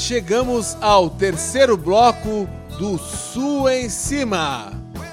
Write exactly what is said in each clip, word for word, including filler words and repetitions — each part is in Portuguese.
Chegamos ao terceiro bloco do Sul em Cima.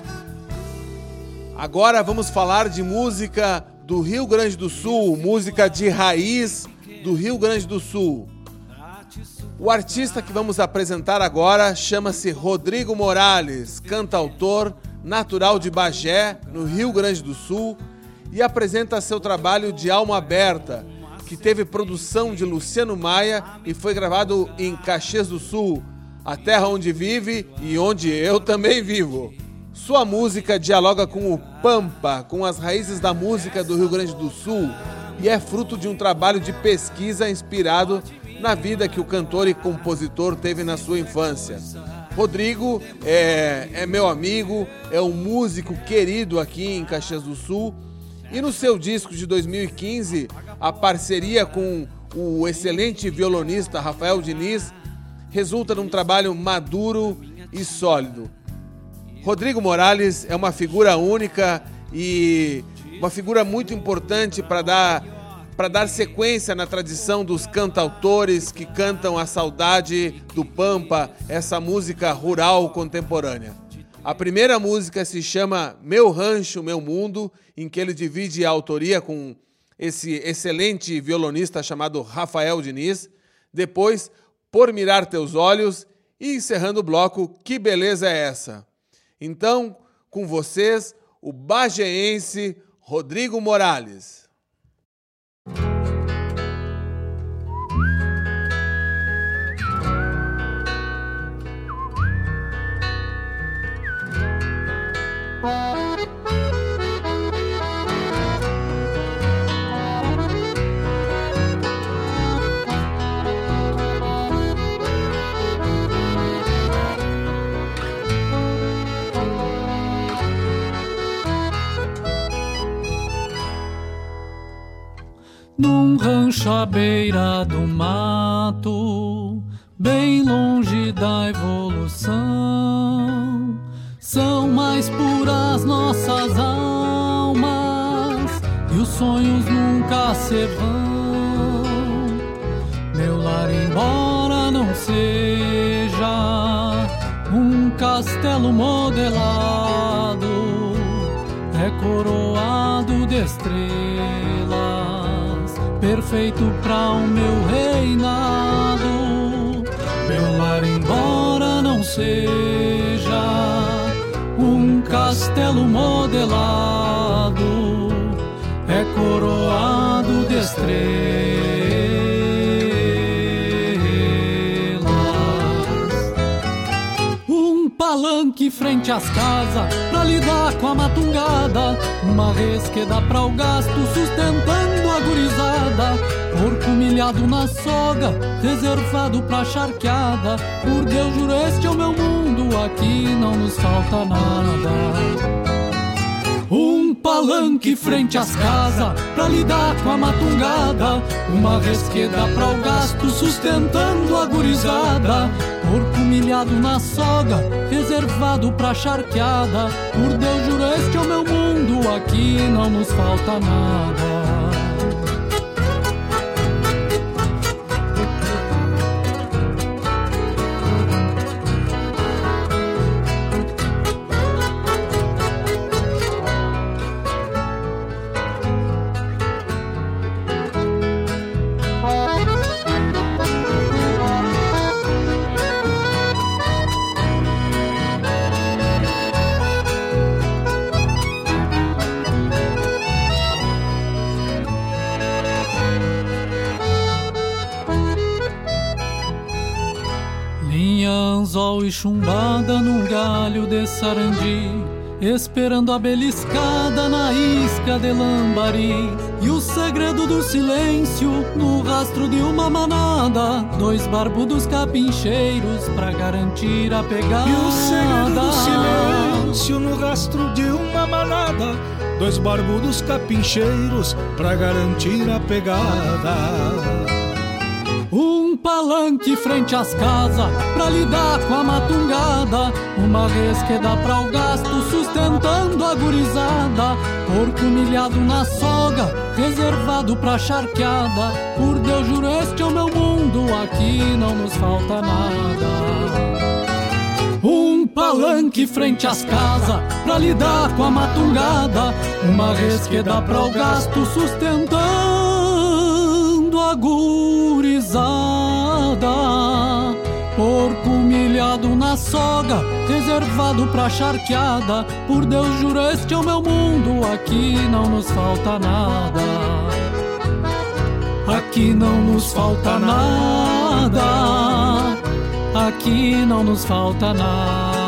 Agora vamos falar de música do Rio Grande do Sul, música de raiz do Rio Grande do Sul. O artista que vamos apresentar agora chama-se Rodrigo Morales, cantautor natural de Bagé, no Rio Grande do Sul, e apresenta seu trabalho de Alma Aberta, que teve produção de Luciano Maia e foi gravado em Caxias do Sul, a terra onde vive e onde eu também vivo. Sua música dialoga com o Pampa, com as raízes da música do Rio Grande do Sul, e é fruto de um trabalho de pesquisa inspirado na vida que o cantor e compositor teve na sua infância. Rodrigo é, é meu amigo, é um músico querido aqui em Caxias do Sul, e no seu disco de dois mil e quinze, a parceria com o excelente violonista Rafael Diniz resulta num trabalho maduro e sólido. Rodrigo Morales é uma figura única e uma figura muito importante para dar, para dar sequência na tradição dos cantautores que cantam a saudade do Pampa, essa música rural contemporânea. A primeira música se chama Meu Rancho, Meu Mundo, em que ele divide a autoria com esse excelente violonista chamado Rafael Diniz. Depois, Por Mirar Teus Olhos e encerrando o bloco, Que Beleza é Essa? Então, com vocês, o bagéense Rodrigo Morales. Num rancho à beira do mato, bem longe da evolução, são mais puras nossas almas e os sonhos nunca se vão. Meu lar, embora não seja um castelo modelado, é coroado de estrelas, perfeito para o meu reinado. Meu lar, embora não seja um castelo modelado, é coroado de estrelas. Um palanque frente às casas pra lidar com a matungada, uma res que dá pra o gasto sustentando a gurizada, porco humilhado na soga, reservado pra charqueada. Por Deus, juro, este é o meu mundo, aqui não nos falta nada. Um palanque frente às casas pra lidar com a matungada, uma res que dá pra o gasto sustentando a gurizada, porco humilhado na soga, reservado pra charqueada. Por Deus, juro, este é o meu mundo, aqui não nos falta nada. Anzol e chumbada num galho de sarandi, esperando a beliscada na isca de lambari. E o segredo do silêncio no rastro de uma manada, dois barbudos capincheiros pra garantir a pegada. E o segredo do silêncio no rastro de uma manada, dois barbudos capincheiros pra garantir a pegada. Um palanque frente às casas pra lidar com a matungada, uma uma res que dá pra o gasto, sustentando a gurizada. Porco humilhado na soga, reservado pra charqueada. Por Deus, juro, este é o meu mundo, aqui não nos falta nada. Um palanque frente às casas, pra lidar com a matungada. Uma res que dá pra o gasto, sustentando a gurizada. Porco humilhado na soga, reservado pra charqueada. Por Deus, juro, este é o meu mundo, aqui não nos falta nada. Aqui não nos falta nada. Aqui não nos falta nada.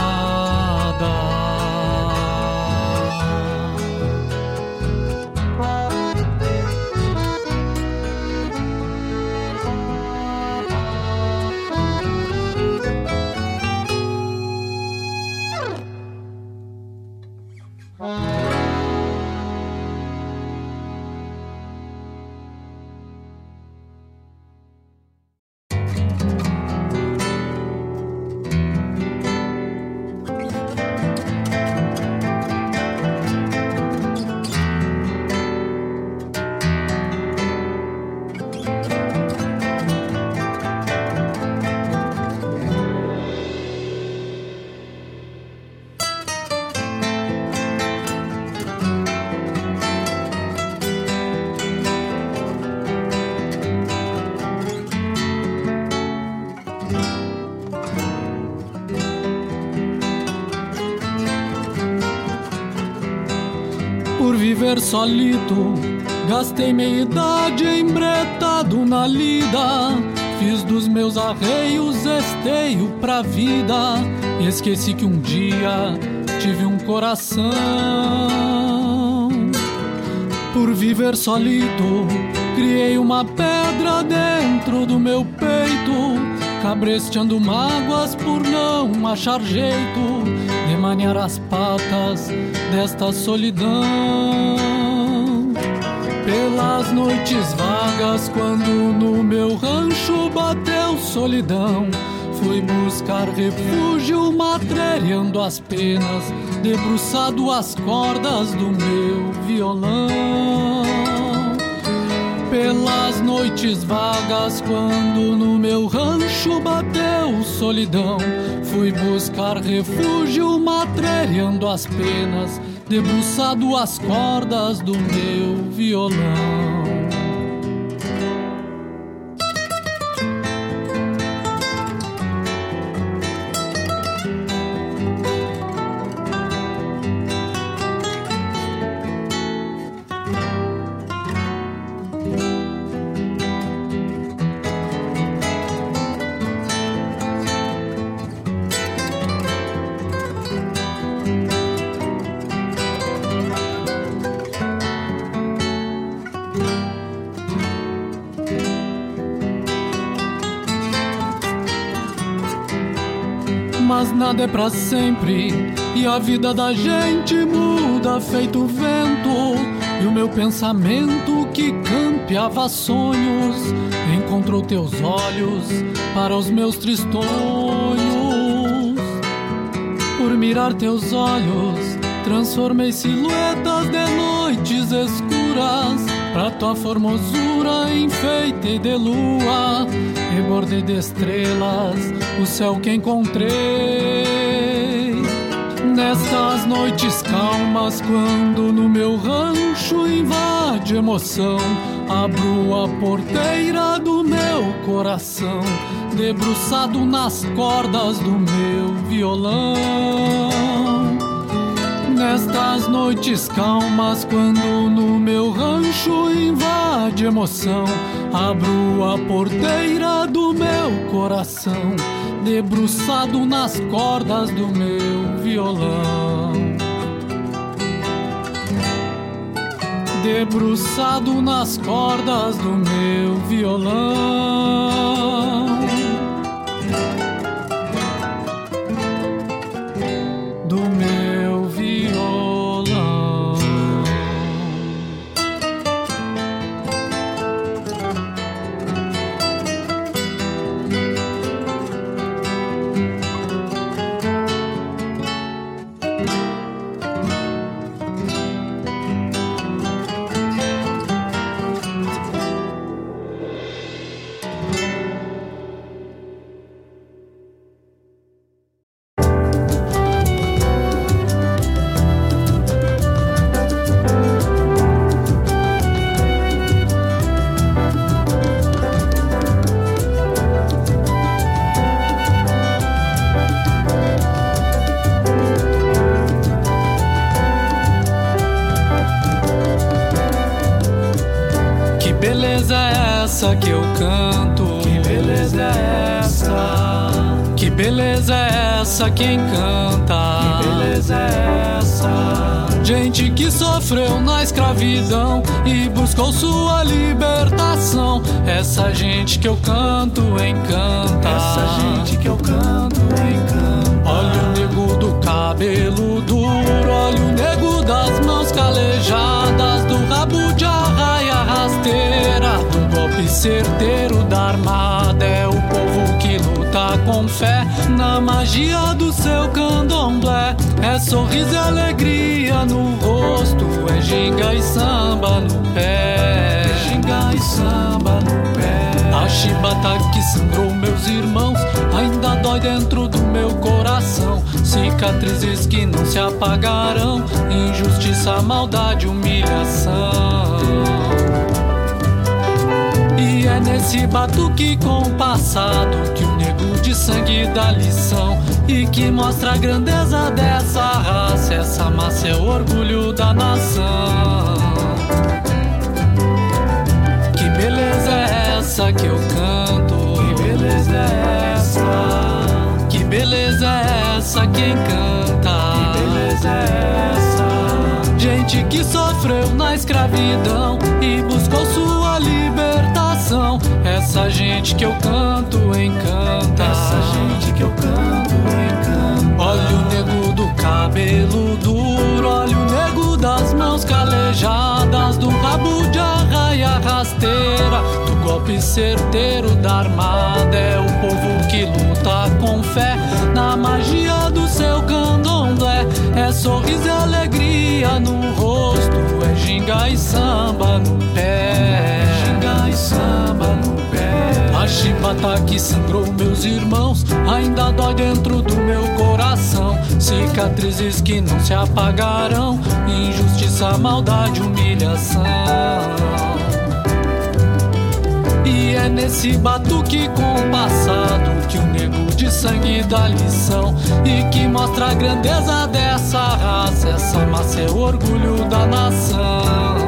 Viver solito, gastei meia idade embretado na lida. Fiz dos meus arreios esteio pra vida. E esqueci que um dia tive um coração. Por viver solito, criei uma pedra dentro do meu peito, cabresteando mágoas por não achar jeito de manear as patas desta solidão. Pelas noites vagas, quando no meu rancho bateu solidão, fui buscar refúgio matreando as penas, debruçado às cordas do meu violão. Pelas noites vagas, quando no meu rancho bateu solidão, fui buscar refúgio matreando as penas, debruçado às cordas do meu violão. Mas nada é pra sempre e a vida da gente muda feito vento. E o meu pensamento que campeava sonhos encontrou teus olhos para os meus tristonhos. Por mirar teus olhos transformei silhuetas de noites escuras, pra tua formosura enfeitei de lua e bordei de estrelas o céu que encontrei. Nestas noites calmas, quando no meu rancho invade emoção, abro a porteira do meu coração, debruçado nas cordas do meu violão. Nestas noites calmas, quando no meu rancho invade emoção, abro a porteira do meu coração, debruçado nas cordas do meu violão. Debruçado nas cordas do meu violão. Do meu violão. essa que eu canto? Que beleza é essa? Que beleza é essa que encanta? Que beleza é essa? Gente que sofreu na escravidão e buscou sua libertação. Essa gente que eu canto encanta. Essa gente que eu canto encanta. Olha o nego do cabelo duro, olha o nego das mãos calejadas, do rabo de arraia rasteira, do golpe certeiro da armada. É o povo que luta com fé na magia do seu candomblé. É sorriso e alegria no rosto, é ginga e samba no pé. É ginga e samba no pé. A chibata que sangrou meus irmãos ainda dói dentro do meu coração. Cicatrizes que não se apagarão, injustiça, maldade, humilhação. E é nesse batuque compassado que o nego de sangue dá lição e que mostra a grandeza dessa raça. Essa massa é o orgulho da nação. Que beleza é essa que eu canto? Que beleza é essa? Que beleza é essa que encanta? Que beleza é essa? Gente que sofreu na escravidão e buscou sua libertação. Essa gente que eu canto encanta. Essa gente que eu canto encanta. Olha o nego do cabelo duro, olha o nego das mãos calejadas, do rabo de arraia rasteira, do golpe certeiro da armada. É o povo que luta com fé na magia do seu candomblé. É sorriso e alegria no rosto, é ginga e samba no pé. É ginga e samba no pé. A chibata que sangrou meus irmãos ainda dói dentro do meu coração. Cicatrizes que não se apagarão, injustiça, maldade, humilhação. E é nesse batuque compassado que o nego de sangue dá lição e que mostra a grandeza dessa raça. Essa massa é o orgulho da nação.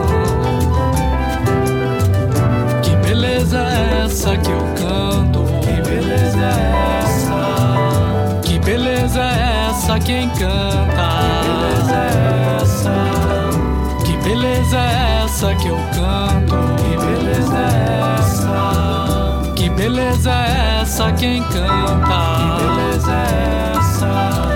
Que beleza é essa que eu canto? Que beleza é essa? Que beleza é essa que encanta? Que beleza é essa? Que beleza é essa que eu canto? Que beleza é essa? Que beleza é essa que encanta? Que beleza é essa?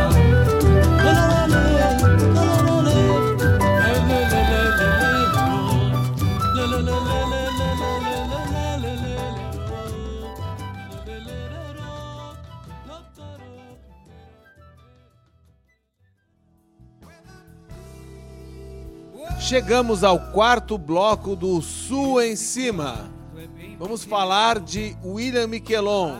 Chegamos ao quarto bloco do Sul em Cima. Vamos falar de William Miquelon.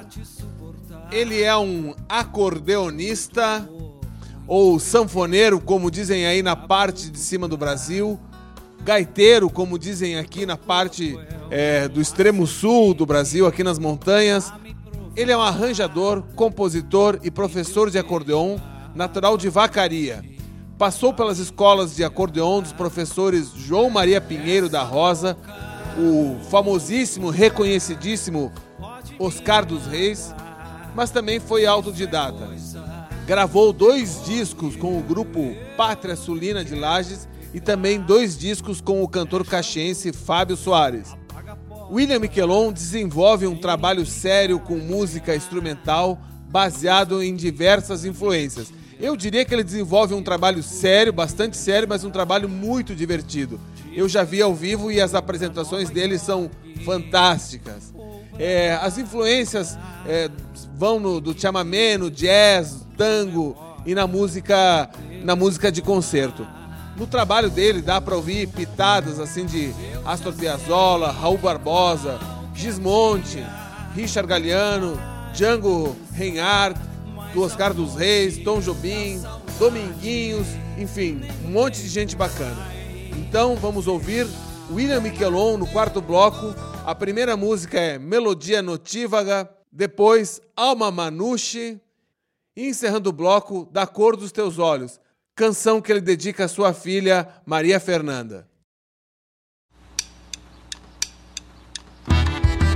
Ele é um acordeonista ou sanfoneiro, como dizem aí na parte de cima do Brasil, gaiteiro, como dizem aqui na parte é, do extremo sul do Brasil, aqui nas montanhas. Ele é um arranjador, compositor e professor de acordeon, natural de Vacaria. Passou pelas escolas de acordeon dos professores João Maria Pinheiro da Rosa, o famosíssimo, reconhecidíssimo Oscar dos Reis, mas também foi autodidata. Gravou dois discos com o grupo Pátria Sulina de Lages e também dois discos com o cantor caxiense Fábio Soares. William Miquelon desenvolve um trabalho sério com música instrumental baseado em diversas influências. Eu diria que ele desenvolve um trabalho sério, bastante sério, mas um trabalho muito divertido. Eu já vi ao vivo e as apresentações dele são fantásticas. É, as influências é, vão no, do chamamé, no jazz, tango e na música, na música de concerto. No trabalho dele dá para ouvir pitadas assim de Astor Piazzolla, Raul Barbosa, Gismonti, Richard Galliano, Django Reinhardt, do Oscar dos Reis, Tom Jobim, Dominguinhos, enfim, um monte de gente bacana. Então vamos ouvir William Miquelon no quarto bloco. A primeira música é Melodia Notívaga, depois Alma Manuche e encerrando o bloco Da Cor dos Teus Olhos, canção que ele dedica à sua filha Maria Fernanda.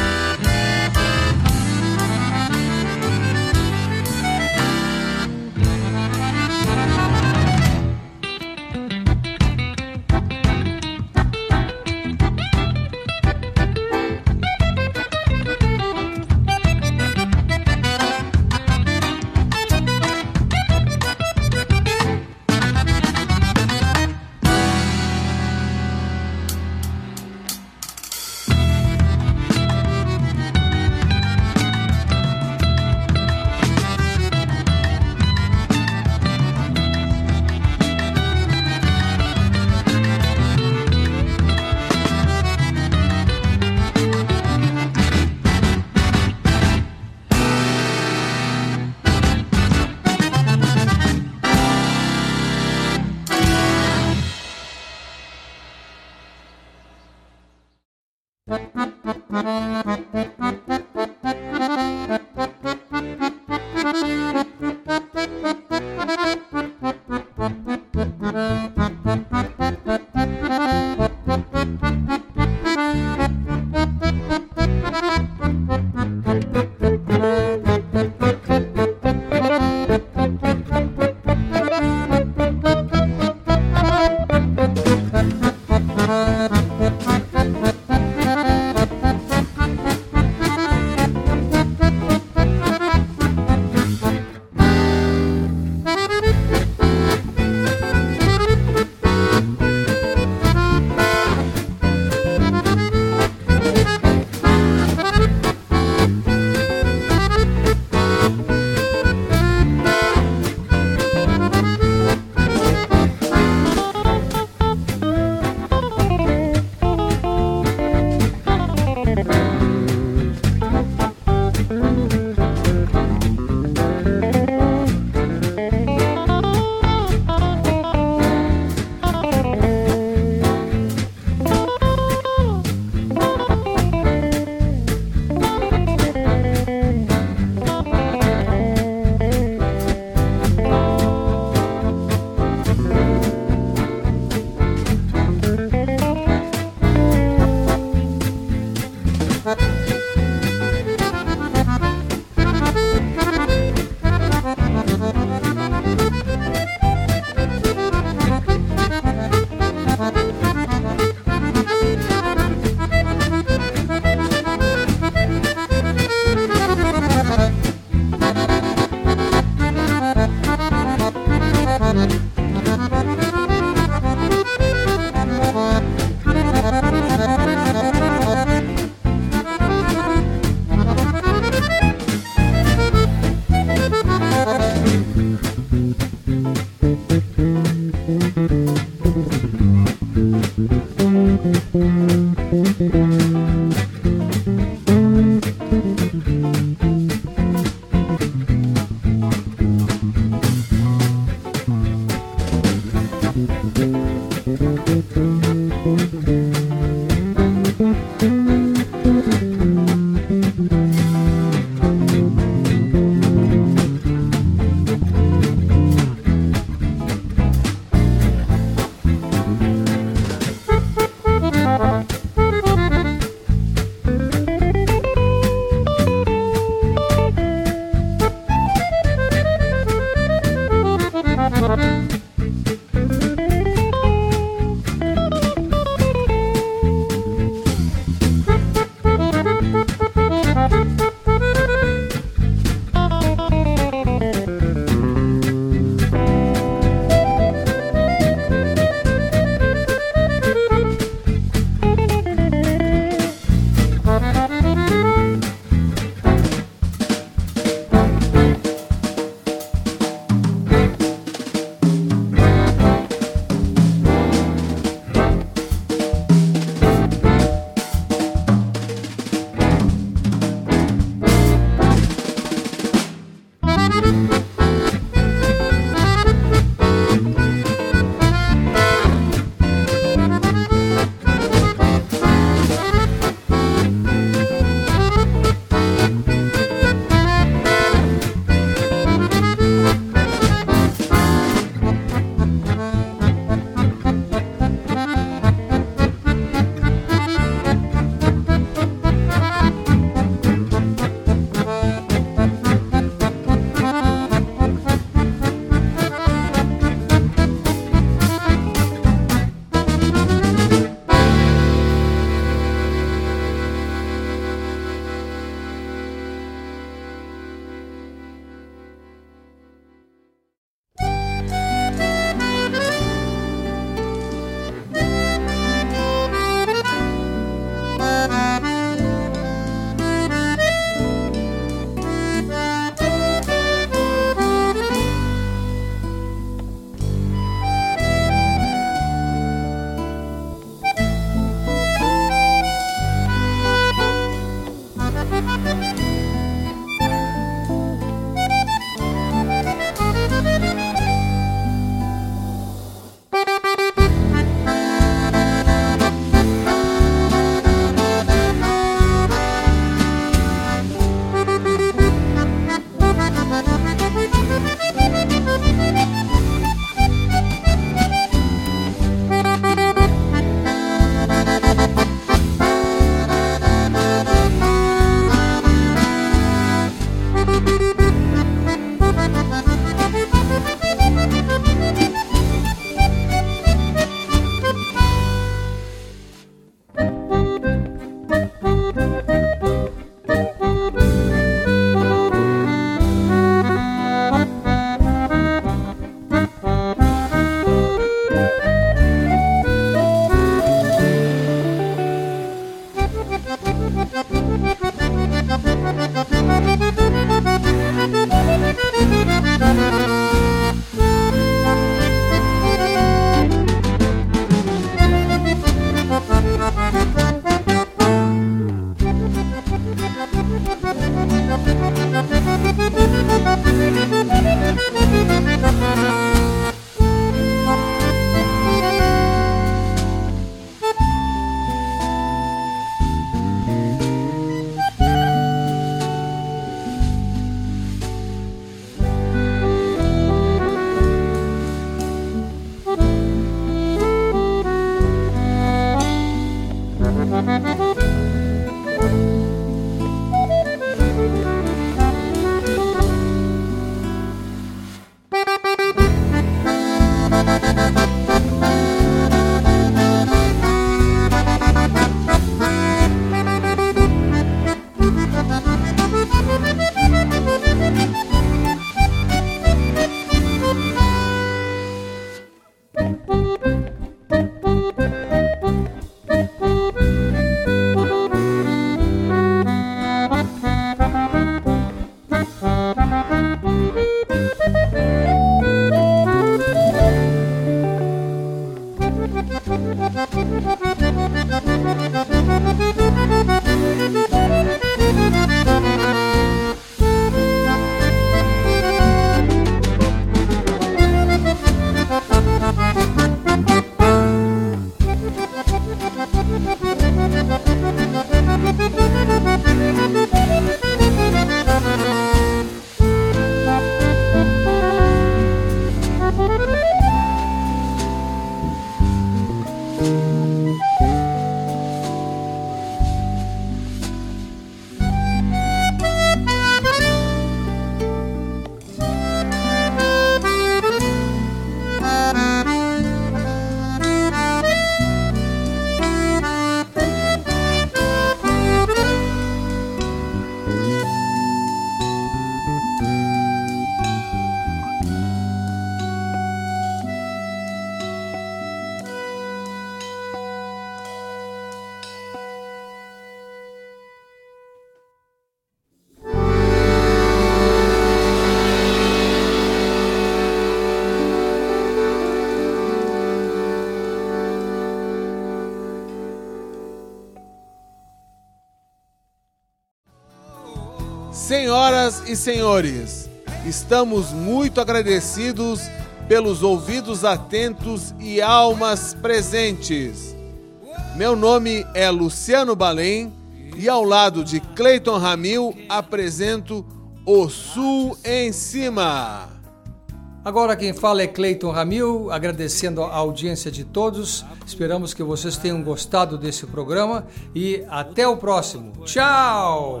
Senhoras e senhores, estamos muito agradecidos pelos ouvidos atentos e almas presentes. Meu nome é Luciano Balém e ao lado de Cleiton Ramil apresento O Sul em Cima. Agora quem fala é Cleiton Ramil, agradecendo a audiência de todos. Esperamos que vocês tenham gostado desse programa e até o próximo. Tchau!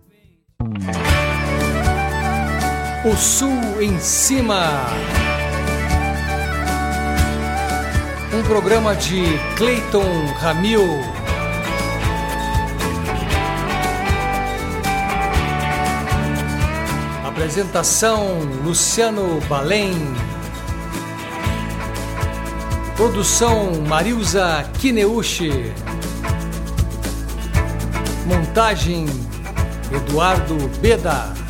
O Sul em Cima. Um programa de Cleiton Ramil. Apresentação Luciano Balém. Produção Marilza Kineuchi. Montagem Eduardo Beda.